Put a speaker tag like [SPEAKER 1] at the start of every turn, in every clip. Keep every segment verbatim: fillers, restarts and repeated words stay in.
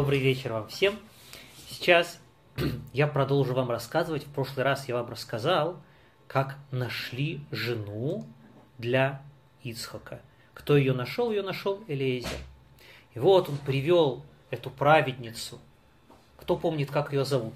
[SPEAKER 1] Добрый вечер вам всем. Сейчас я продолжу вам рассказывать. В прошлый раз я вам рассказал, как нашли жену для Ицхака. Кто ее нашел? Ее нашел Элиэзер. И вот он привел эту праведницу. Кто помнит, как ее зовут?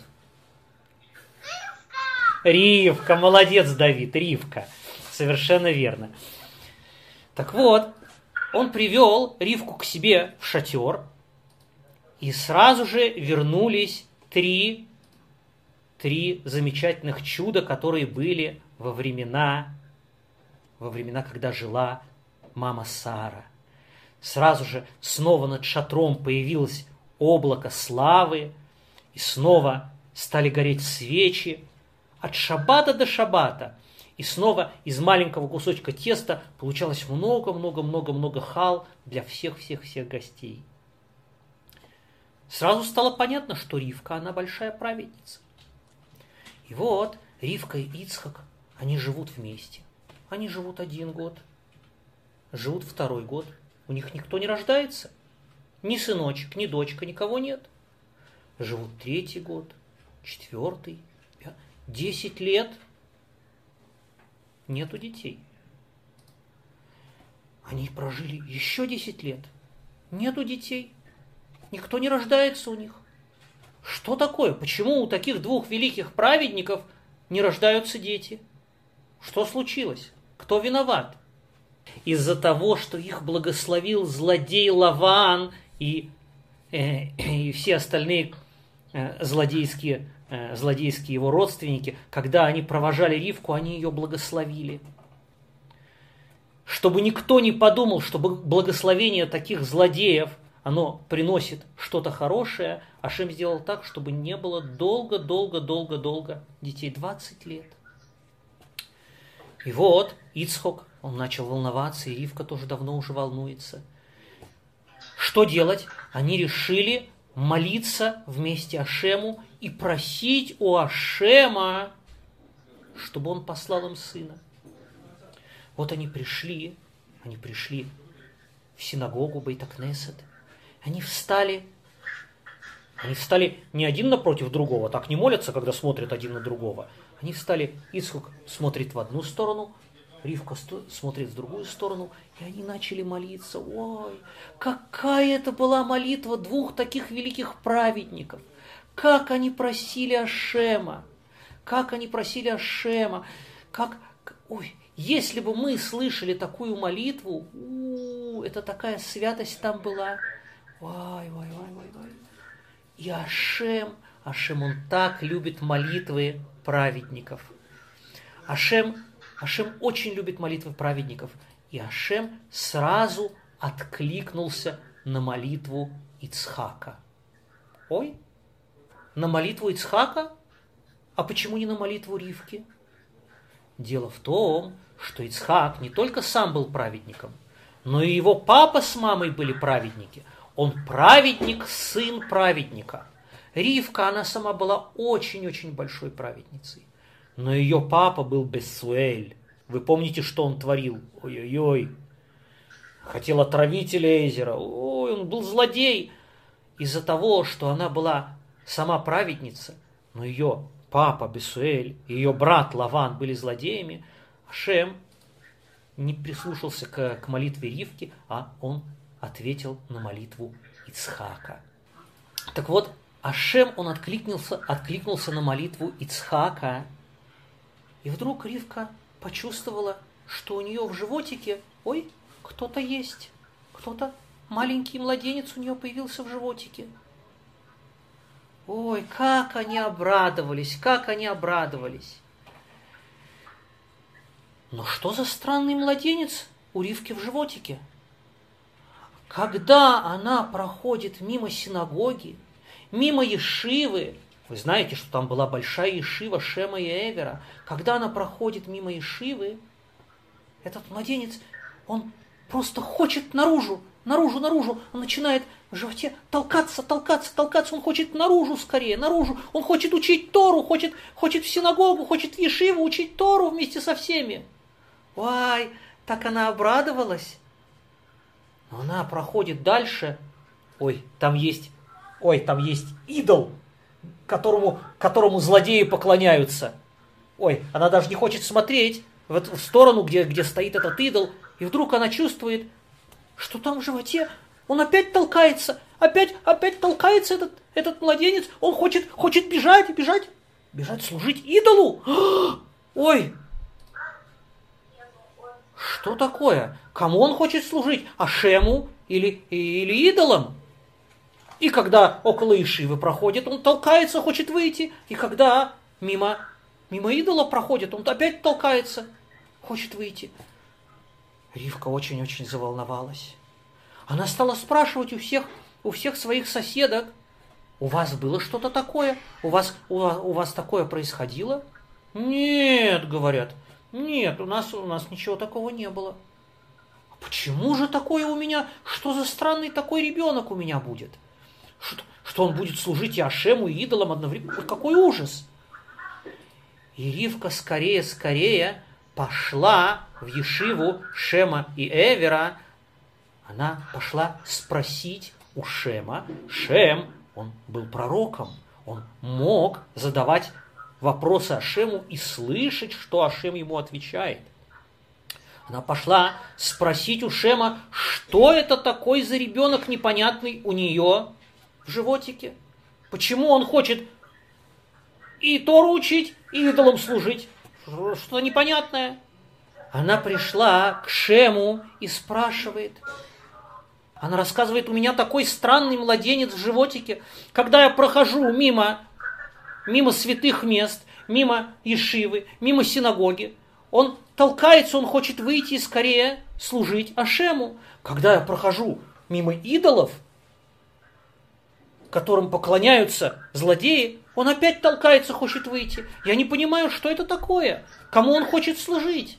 [SPEAKER 1] Ривка. Молодец, Давид, Ривка. Совершенно верно. Так вот, он привел Ривку к себе в шатер, и сразу же вернулись три, три замечательных чуда, которые были во времена, во времена, когда жила мама Сара. Сразу же снова над шатром появилось облако славы, и снова стали гореть свечи от шаббата до шаббата. И снова из маленького кусочка теста получалось много-много-много-много хал для всех-всех-всех гостей. Сразу стало понятно, что Ривка, она большая праведница. И вот Ривка и Ицхак, они живут вместе. Они живут один год, живут второй год. У них никто не рождается. Ни сыночек, ни дочка, никого нет. Живут третий год, четвертый, пятый, десять лет. Нету детей. Они прожили еще десять лет. Нету детей. Никто не рождается у них. Что такое? Почему у таких двух великих праведников не рождаются дети? Что случилось? Кто виноват? Из-за того, что их благословил злодей Лаван и, э, и все остальные э, злодейские злодейские его родственники, когда они провожали Ривку, они ее благословили. Чтобы никто не подумал, что благословение таких злодеев, оно приносит что-то хорошее, Ашем сделал так, чтобы не было долго-долго-долго-долго детей, двадцать лет. И вот Ицхак, он начал волноваться, и Ривка тоже давно уже волнуется. Что делать? Они решили молиться вместе Ашему и просить у Ашема, чтобы он послал им сына. Вот они пришли, они пришли в синагогу Бейт-Кнесет, они встали, они встали не один напротив другого, так не молятся, когда смотрят один на другого. Они встали, Ицхак смотрит в одну сторону, Ривка смотрит в другую сторону, и они начали молиться. Ой, какая это была молитва двух таких великих праведников! Как они просили Ашема! Как они просили Ашема! Как, ой, если бы мы слышали такую молитву, у, это такая святость там была. Ой, ой, ой, ой, ой. И Ашем, Ашем, он так любит молитвы праведников. Ашем Ашем очень любит молитвы праведников, и Ашем сразу откликнулся на молитву Ицхака. Ой, на молитву Ицхака? А почему не на молитву Ривки? Дело в том, что Ицхак не только сам был праведником, но и его папа с мамой были праведники. Он праведник, сын праведника. Ривка, она сама была очень-очень большой праведницей. Но ее папа был Бесуэль. Вы помните, что он творил? Ой-ой-ой. Хотел отравить Элиэзера. Ой, он был злодей. Из-за того, что она была сама праведница, но ее папа Бесуэль и ее брат Лаван были злодеями, Ашем не прислушался к, к молитве Ривки, а он ответил на молитву Ицхака. Так вот, Ашем, он откликнулся, откликнулся на молитву Ицхака. И вдруг Ривка почувствовала, что у нее в животике, ой, кто-то есть, кто-то, маленький младенец у нее появился в животике. Ой, как они обрадовались, как они обрадовались. Но что за странный младенец у Ривки в животике? Когда она проходит мимо синагоги, мимо ешивы, вы знаете, что там была большая ешива Шема и Эвера. Когда она проходит мимо ешивы, этот младенец, он просто хочет наружу, наружу, наружу. Он начинает в животе толкаться, толкаться, толкаться. Он хочет наружу скорее, наружу. Он хочет учить Тору, хочет, хочет в синагогу, хочет в ешиву учить Тору вместе со всеми. Ой, так она обрадовалась. Но она проходит дальше. Ой, там есть ой, там есть идол, которому, которому злодеи поклоняются. Ой, она даже не хочет смотреть в, эту, в сторону, где, где стоит этот идол, и вдруг она чувствует, что там в животе он опять толкается, опять, опять толкается этот, этот младенец, он хочет, хочет бежать, бежать, бежать служить идолу. Ой, что такое? Кому он хочет служить? Ашему или, или идолам? И когда около Ишивы проходит, он толкается, хочет выйти. И когда мимо, мимо идола проходит, он опять толкается, хочет выйти. Ривка очень-очень заволновалась. Она стала спрашивать у всех, у всех своих соседок: у вас было что-то такое? У вас, у, у вас такое происходило? Нет, говорят, нет, у нас, у нас ничего такого не было. А почему же такое у меня? Что за странный такой ребенок у меня будет? Что, что он будет служить и Ашему, и идолам одновременно? Какой ужас! И Ривка скорее-скорее пошла в ешиву Шема и Эвера. Она пошла спросить у Шема. Шем, он был пророком, он мог задавать вопросы Ашему и слышать, что Ашем ему отвечает. Она пошла спросить у Шема, что это такой за ребенок непонятный у нее в животике. Почему он хочет и Тору учить, и идолам служить. Что-то непонятное. Она пришла к Шему и спрашивает. Она рассказывает: у меня такой странный младенец в животике. Когда я прохожу мимо, мимо святых мест, мимо ешивы, мимо синагоги, он толкается, он хочет выйти и скорее служить Ашему. Когда я прохожу мимо идолов, которым поклоняются злодеи, он опять толкается, хочет выйти. Я не понимаю, что это такое, кому он хочет служить.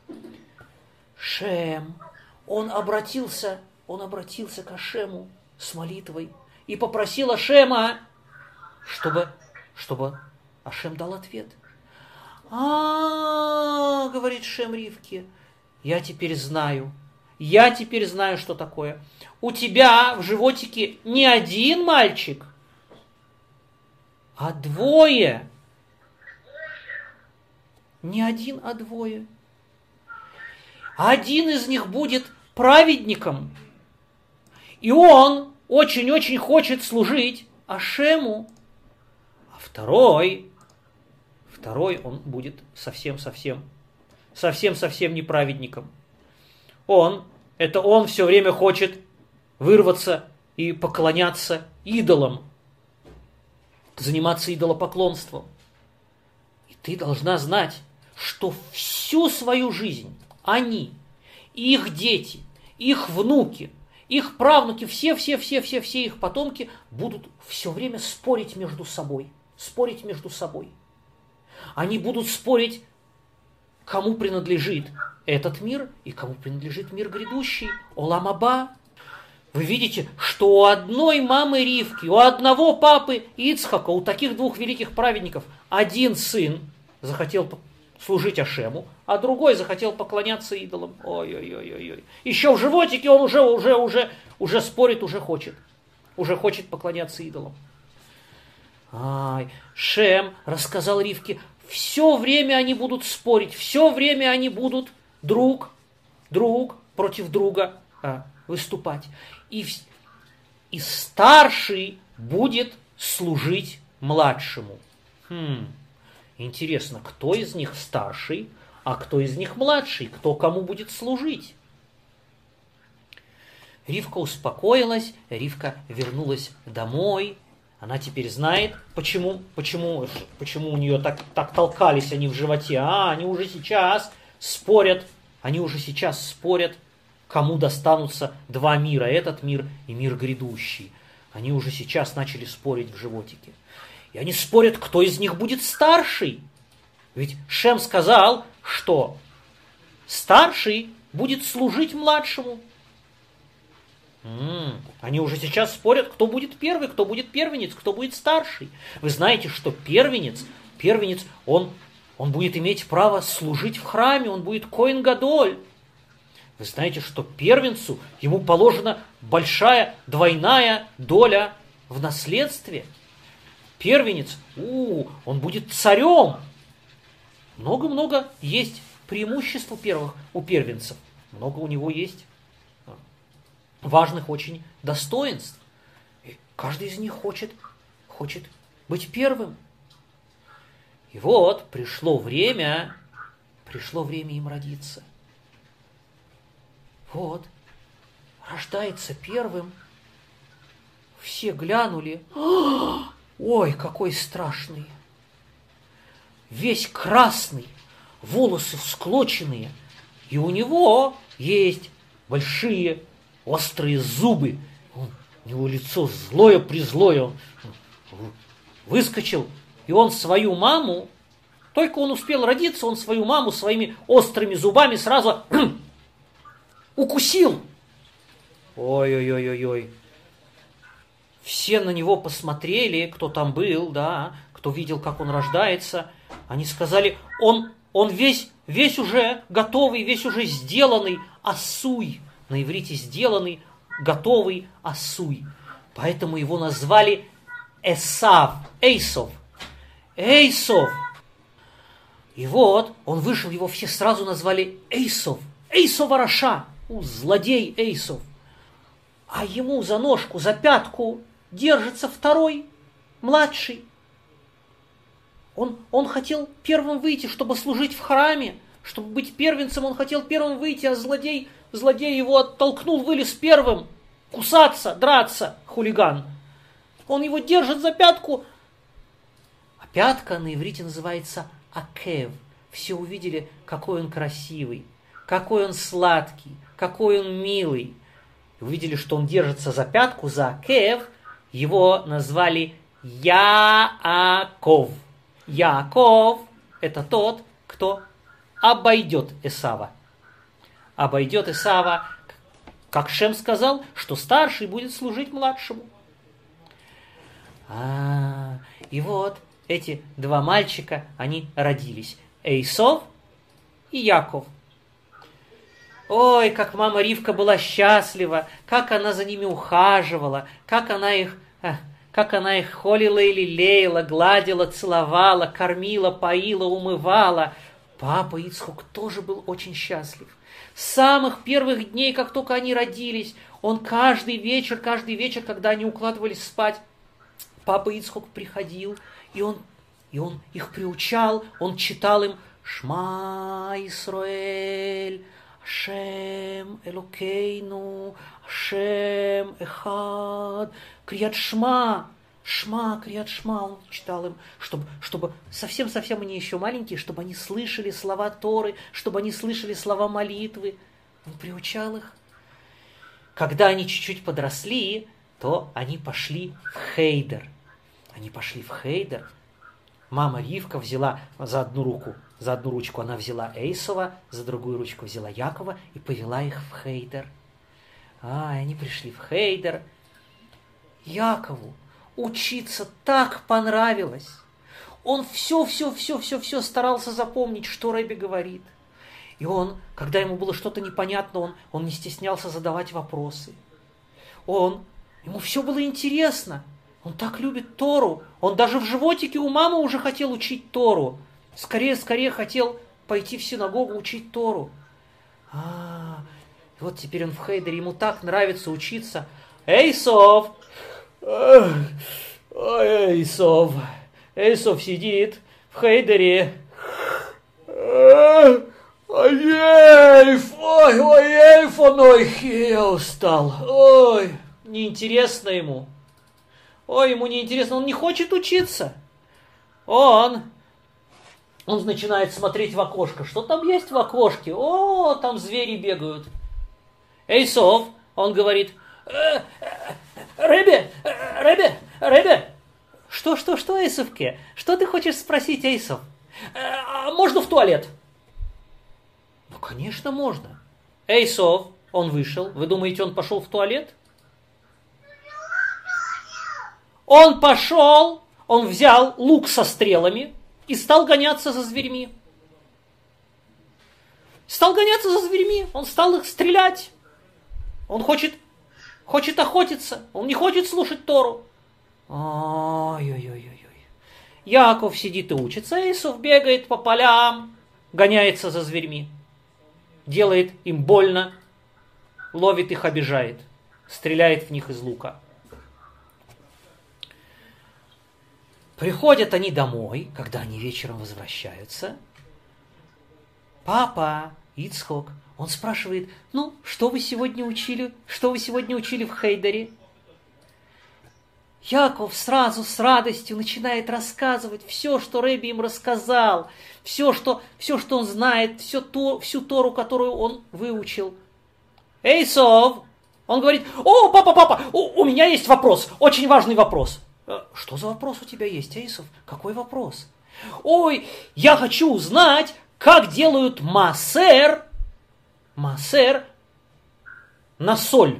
[SPEAKER 1] Шем, он обратился, он обратился к Ашему с молитвой и попросил Ашема, чтобы, чтобы Ашем дал ответ. А, говорит Шем Ривке, я теперь знаю, я теперь знаю, что такое. У тебя в животике не один мальчик, а двое. Не один, а двое. Один из них будет праведником, и он очень-очень хочет служить Ашему, а второй, второй он будет совсем-совсем, совсем-совсем неправедником. Он, это он все время хочет вырваться и поклоняться идолам, заниматься идолопоклонством. И ты должна знать, что всю свою жизнь они, их дети, их внуки, их правнуки, все-все-все-все-все их потомки будут все время спорить между собой. Спорить между собой. Они будут спорить, кому принадлежит этот мир и кому принадлежит мир грядущий, Олам Аба. Вы видите, что у одной мамы Ривки, у одного папы Ицхака, у таких двух великих праведников, один сын захотел служить Ашему, а другой захотел поклоняться идолам. Ой-ой-ой-ой. Еще в животике он уже, уже, уже, уже спорит, уже хочет. Уже хочет поклоняться идолам. Ай, Шем рассказал Ривке, все время они будут спорить, все время они будут друг, друг против друга а, выступать. И, и старший будет служить младшему. Хм. Интересно, кто из них старший, а кто из них младший, кто кому будет служить? Ривка успокоилась, Ривка вернулась домой. Она теперь знает, почему, почему, почему у нее так, так толкались они в животе. А, они уже сейчас спорят, они уже сейчас спорят, кому достанутся два мира, этот мир и мир грядущий. Они уже сейчас начали спорить в животике. И они спорят, кто из них будет старший. Ведь Шем сказал, что старший будет служить младшему. М-м, они уже сейчас спорят, кто будет первый, кто будет первенец, кто будет старший. Вы знаете, что первенец, первенец, он, он будет иметь право служить в храме, он будет коэн гадоль. Вы знаете, что первенцу ему положена большая двойная доля в наследстве. Первенец, у, он будет царем. Много-много есть преимуществ у первых, у первенцев. Много у него есть важных очень достоинств. И каждый из них хочет, хочет быть первым. И вот пришло время, пришло время им родиться. Вот, рождается первым. Все глянули. Ой, какой страшный. Весь красный, волосы всклоченные. И у него есть большие острые зубы. Он, у него лицо злое-призлое. Он выскочил, и он свою маму, только он успел родиться, он свою маму своими острыми зубами сразу укусил. Ой-ой-ой-ой-ой. Все на него посмотрели, кто там был, да, кто видел, как он рождается. Они сказали, он, он весь, весь уже готовый, весь уже сделанный асуй. На иврите сделанный, готовый асуй. Поэтому его назвали Эсав, Эйсов. Эйсов. И вот он вышел, его все сразу назвали Эйсов. Эйсов Араша, злодей Эйсов. А ему за ножку, за пятку держится второй, младший. Он, он хотел первым выйти, чтобы служить в храме, чтобы быть первенцем, он хотел первым выйти, а злодей, злодей его оттолкнул, вылез первым, кусаться, драться, хулиган. Он его держит за пятку. А пятка на иврите называется акев. Все увидели, какой он красивый, какой он сладкий, какой он милый. Увидели, что он держится за пятку, за акев. Его назвали Яаков. Яаков – это тот, кто обойдет Эсава. Обойдет Эсава, как Шем сказал, что старший будет служить младшему. А, и вот эти два мальчика, они родились. Эйсов и Яков. Ой, как мама Ривка была счастлива, как она за ними ухаживала, как она их, как она их холила и лелеяла, гладила, целовала, кормила, поила, умывала. Папа Ицхок тоже был очень счастлив. С самых первых дней, как только они родились, он каждый вечер, каждый вечер, когда они укладывались спать, папа Ицхок приходил, и он, и он их приучал, он читал им «Шма Исроэль», Ашем Элокейну, Ашем Эхад, Крият Шма, Шма, Крият Шма, он читал им, чтобы, чтобы совсем-совсем они еще маленькие, чтобы они слышали слова Торы, чтобы они слышали слова молитвы. Он приучал их. Когда они чуть-чуть подросли, то они пошли в хейдер. Они пошли в хейдер. Мама Ривка взяла за одну руку, за одну ручку она взяла Эйсова, за другую ручку взяла Якова и повела их в хейдер. А, и они пришли в хейдер. Якову учиться так понравилось. Он все-все-все-все-все старался запомнить, что Ребе говорит. И он, когда ему было что-то непонятно, он, он не стеснялся задавать вопросы. Он, ему все было интересно. Он так любит Тору. Он даже в животике у мамы уже хотел учить Тору. Скорее-скорее хотел пойти в синагогу учить Тору. А, и вот теперь он в хейдере, ему так нравится учиться. Эйсов! Ой, Эйсов! Эйсов сидит в хейдере. Ой, Эйф! Ой, ой, Эйф, он, ой, я устал. Ой, неинтересно ему. Ой, ему неинтересно, он не хочет учиться. Он, он начинает смотреть в окошко. Что там есть в окошке? О, там звери бегают. Эйсов, он говорит, э, э, Ребе, э, Ребе, Ребе. Что, что, что, Эйсовке? Что ты хочешь спросить, Эйсов? Э, а можно в туалет? Ну, конечно, можно. Эйсов, он вышел. Вы думаете, он пошел в туалет? Он пошел, он взял лук со стрелами и стал гоняться за зверьми. Стал гоняться за зверьми, он стал их стрелять. Он хочет, хочет охотиться, он не хочет слушать Тору. Ой-ой-ой-ой. Яков сидит и учится, Эйсов бегает по полям, гоняется за зверьми, делает им больно, ловит их, обижает, стреляет в них из лука. Приходят они домой, когда они вечером возвращаются. Папа, Ицхок, он спрашивает: ну, что вы сегодня учили? Что вы сегодня учили в хейдере? Яков сразу с радостью начинает рассказывать все, что Ребби им рассказал, все, что, все, что он знает, все то, всю Тору, которую он выучил. Эйсов, он говорит: о, папа, папа, у, у меня есть вопрос, очень важный вопрос. Что за вопрос у тебя есть, Эйсов? Какой вопрос? Ой, я хочу узнать, как делают маасер, маасер на соль.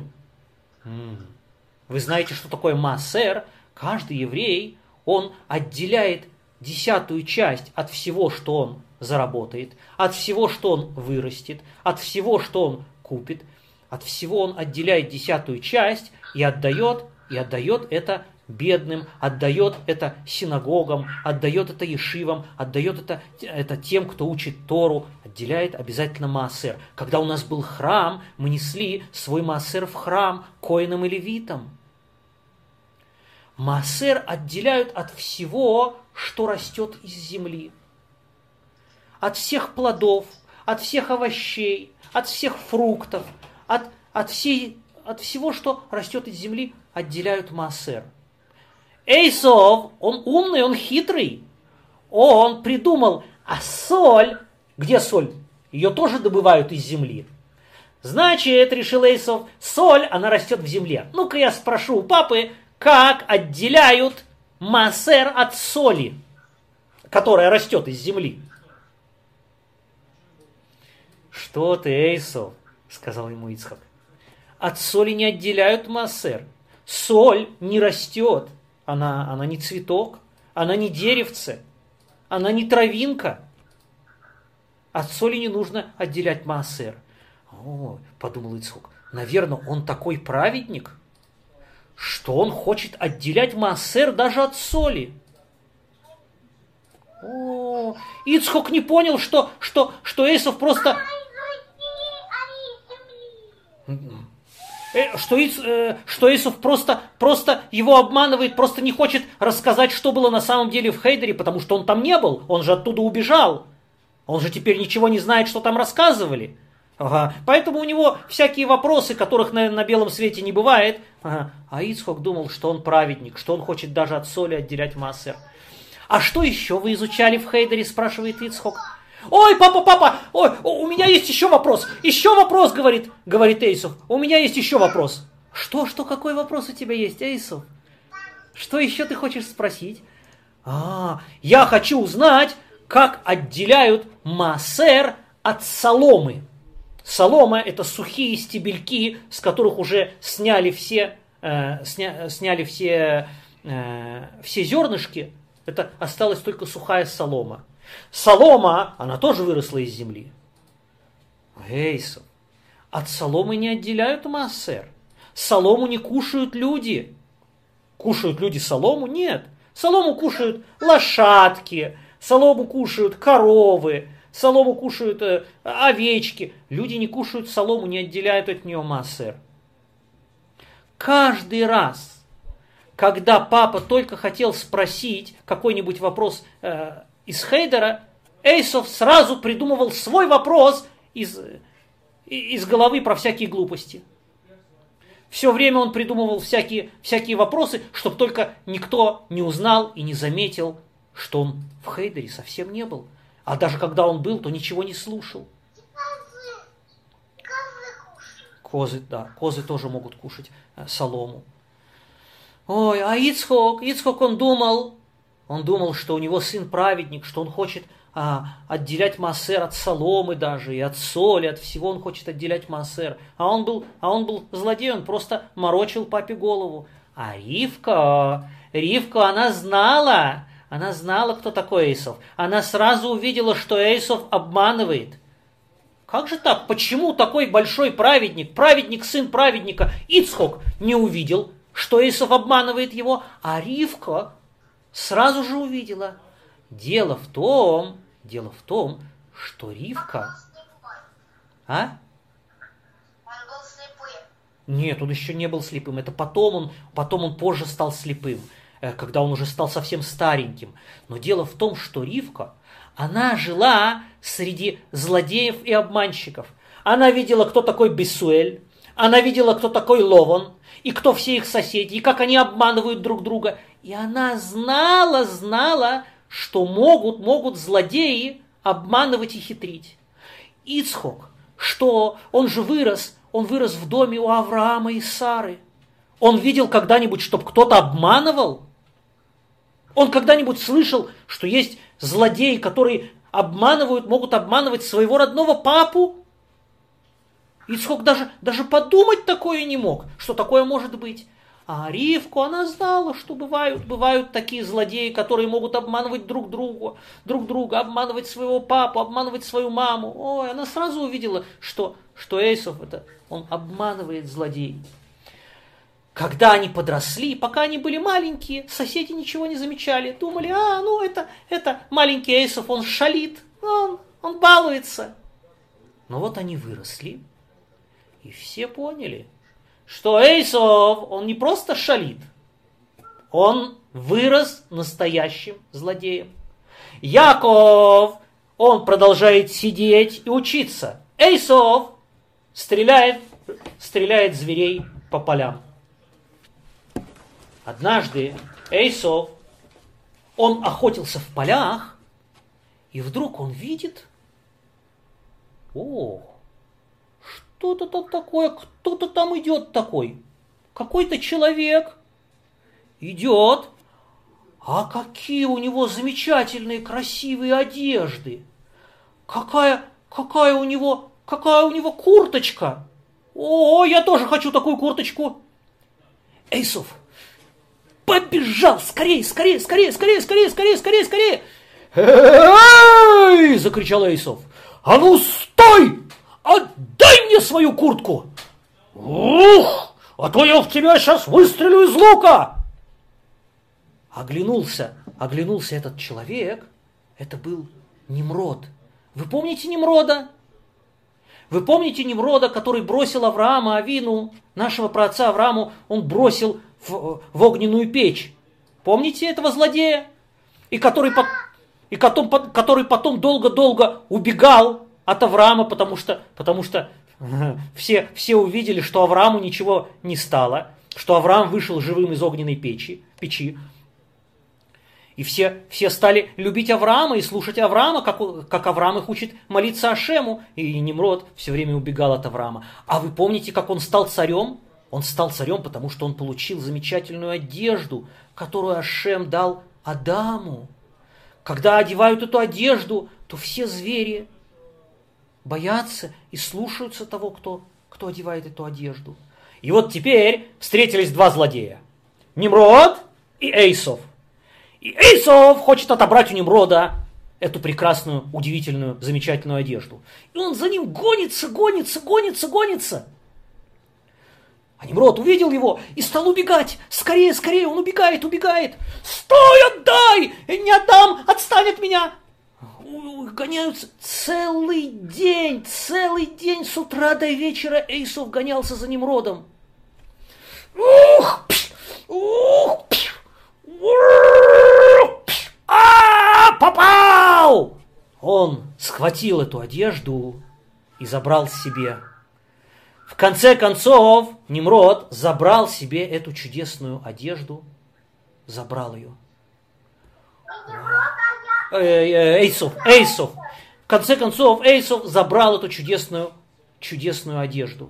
[SPEAKER 1] Вы знаете, что такое маасер? Каждый еврей, он отделяет десятую часть от всего, что он заработает, от всего, что он вырастет, от всего, что он купит, от всего он отделяет десятую часть и отдает, и отдает это бедным, отдает это синагогам, отдает это ешивам, отдает это, это тем, кто учит Тору, отделяет обязательно маасер. Когда у нас был храм, мы несли свой маасер в храм коинам и левитам. Маасер отделяют от всего, что растет из земли. От всех плодов, от всех овощей, от всех фруктов, от, от, всей, от всего, что растет из земли, отделяют маасер. Эйсов, он умный, он хитрый. Он придумал, а соль, где соль? Ее тоже добывают из земли. Значит, решил Эйсов, соль, она растет в земле. Ну-ка я спрошу у папы, как отделяют маасер от соли, которая растет из земли. Что ты, Эйсов, сказал ему Ицхак. От соли не отделяют маасер. Соль не растет. Она, она не цветок, она не деревце, она не травинка. От соли не нужно отделять маасер. О, подумал Ицхак, наверное, он такой праведник, что он хочет отделять маасер даже от соли. О, Ицхак не понял, что, что, что Эйсов просто... Что, Ис, э, что Эйсов просто, просто его обманывает, просто не хочет рассказать, что было на самом деле в хейдере, потому что он там не был, он же оттуда убежал. Он же теперь ничего не знает, что там рассказывали. Ага. Поэтому у него всякие вопросы, которых на, на белом свете не бывает. Ага. А Ицхак думал, что он праведник, что он хочет даже от соли отделять маасер. А что еще вы изучали в хейдере, спрашивает Ицхак. Ой, папа, папа, ой, у меня есть еще вопрос, еще вопрос, говорит, говорит Эйсов, у меня есть еще вопрос. Что, что, какой вопрос у тебя есть, Эйсов? Что еще ты хочешь спросить? А, я хочу узнать, как отделяют маасер от соломы. Солома – это сухие стебельки, с которых уже сняли все, э, сня, сняли все, э, все зернышки. Это осталась только сухая солома. Солома, она тоже выросла из земли. Эйсов, от соломы не отделяют маасер. Солому не кушают люди. Кушают люди солому? Нет. Солому кушают лошадки, солому кушают коровы, солому кушают э, овечки. Люди не кушают солому, не отделяют от нее маасер. Каждый раз, когда папа только хотел спросить какой-нибудь вопрос э, из хейдера, Эйсов сразу придумывал свой вопрос из, из головы про всякие глупости. Все время он придумывал всякие, всякие вопросы, чтобы только никто не узнал и не заметил, что он в хейдере совсем не был. А даже когда он был, то ничего не слушал. Козы, да, козы тоже могут кушать э, солому. Ой, а Ицхак, Ицхак он думал, Он думал, что у него сын праведник, что он хочет а, отделять маасер от соломы даже, и от соли, от всего он хочет отделять маасер. А он был, а он был злодей, он просто морочил папе голову. А Ривка, Ривка, она знала, она знала, кто такой Эйсов. Она сразу увидела, что Эйсов обманывает. Как же так? Почему такой большой праведник, праведник, сын праведника, Ицхак, не увидел, что Эйсов обманывает его, а Ривка сразу же увидела. Дело в том, дело в том, что Ривка... А?
[SPEAKER 2] Он был слепым.
[SPEAKER 1] Нет, он еще не был слепым. Это потом он, потом он позже стал слепым, когда он уже стал совсем стареньким. Но дело в том, что Ривка, она жила среди злодеев и обманщиков. Она видела, кто такой Бесуэль, она видела, кто такой Ловон, и кто все их соседи, и как они обманывают друг друга. И она знала, знала, что могут, могут злодеи обманывать и хитрить. Ицхок, что он же вырос, он вырос в доме у Авраама и Сары. Он видел когда-нибудь, чтобы кто-то обманывал? Он когда-нибудь слышал, что есть злодеи, которые обманывают, могут обманывать своего родного папу? Ицхок даже, даже подумать такое не мог, что такое может быть. А Ривку она знала, что бывают, бывают такие злодеи, которые могут обманывать друг друга, друг друга, обманывать своего папу, обманывать свою маму. Ой, она сразу увидела, что, что Эйсов это, он обманывает злодеев. Когда они подросли, пока они были маленькие, соседи ничего не замечали. Думали, а, ну это, это маленький Эйсов, он шалит, он, он балуется. Но вот они выросли, и все поняли, что Эйсов, он не просто шалит, он вырос настоящим злодеем. Яков, он продолжает сидеть и учиться. Эйсов стреляет, стреляет зверей по полям. Однажды Эйсов, он охотился в полях, и вдруг он видит, о, что-то там такое, кто-то там идет такой, какой-то человек идет, а какие у него замечательные красивые одежды, какая, какая у него, какая у него курточка, о, я тоже хочу такую курточку. Эйсов побежал, скорее, скорее, скорее, скорее, скорее, скорее, скорее, скорее. «Эй!» – закричал Эйсов. «А ну стой! Отдай мне свою куртку! Ух! А то я в тебя сейчас выстрелю из лука!» Оглянулся, оглянулся этот человек. Это был Немрод. Вы помните Немрода? Вы помните Немрода, который бросил Авраама, Авину, нашего праотца Аврааму, он бросил в, в огненную печь. Помните этого злодея? И который, и потом, который потом долго-долго убегал от Авраама, потому что, потому что все, все увидели, что Аврааму ничего не стало, что Авраам вышел живым из огненной печи, печи. И все, все стали любить Авраама и слушать Авраама, как, как Авраам их учит молиться Ашему. И Немрод все время убегал от Авраама. А вы помните, как он стал царем? Он стал царем, потому что он получил замечательную одежду, которую Ашем дал Адаму. Когда одевают эту одежду, то все звери боятся и слушаются того, кто, кто одевает эту одежду. И вот теперь встретились два злодея. Немрод и Эйсов. И Эйсов хочет отобрать у Немрода эту прекрасную, удивительную, замечательную одежду. И он за ним гонится, гонится, гонится, гонится. А Немрод увидел его и стал убегать. Скорее, скорее, он убегает, убегает. «Стой, отдай! Не отдам, отстань от меня!» Гоняются целый день, целый день с утра до вечера Эйсов гонялся за Немродом. Ух! Ух! А, попал! Он схватил эту одежду и забрал себе. В конце концов, Немрод забрал себе эту чудесную одежду, забрал ее. Эйсов, Эйсов. В конце концов, Эйсов забрал эту чудесную, чудесную одежду.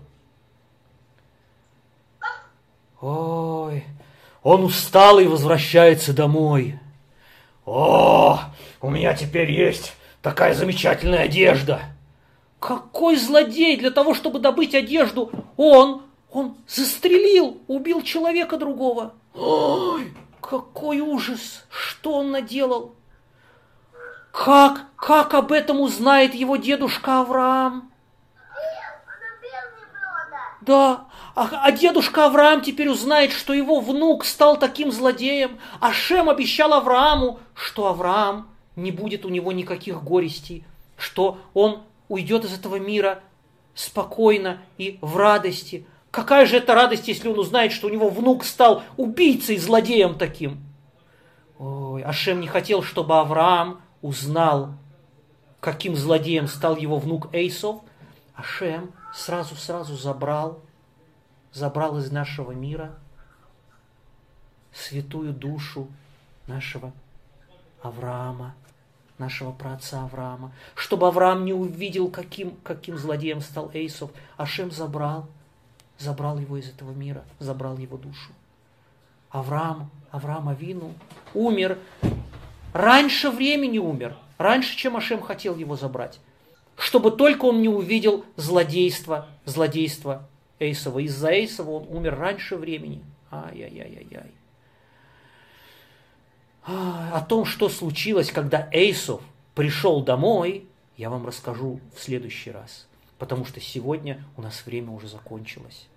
[SPEAKER 1] Ой, он устал и возвращается домой. О, у меня теперь есть такая замечательная одежда. Какой злодей! Для того, чтобы добыть одежду, он, он застрелил, убил человека другого. Ой, какой ужас! Что он наделал? Как, как об этом узнает его дедушка Авраам? Да, А, а дедушка Авраам теперь узнает, что его внук стал таким злодеем. А Шем обещал Аврааму, что Авраам не будет у него никаких горестей, что он уйдет из этого мира спокойно и в радости. Какая же это радость, если он узнает, что у него внук стал убийцей, злодеем таким? Ой, а Шем не хотел, чтобы Авраам узнал, каким злодеем стал его внук Эйсов. А Шем сразу-сразу забрал, забрал из нашего мира святую душу нашего Авраама, нашего праотца Авраама, чтобы Авраам не увидел, каким, каким злодеем стал Эйсов. А Шем забрал, забрал его из этого мира, забрал его душу. Авраам, Авраам Авину умер, раньше времени умер, раньше, чем Ашем хотел его забрать, чтобы только он не увидел злодейства, злодейства Эйсова. Из-за Эйсова он умер раньше времени. Ай-яй-яй-яй-яй. О том, что случилось, когда Эйсов пришел домой, я вам расскажу в следующий раз, потому что сегодня у нас время уже закончилось.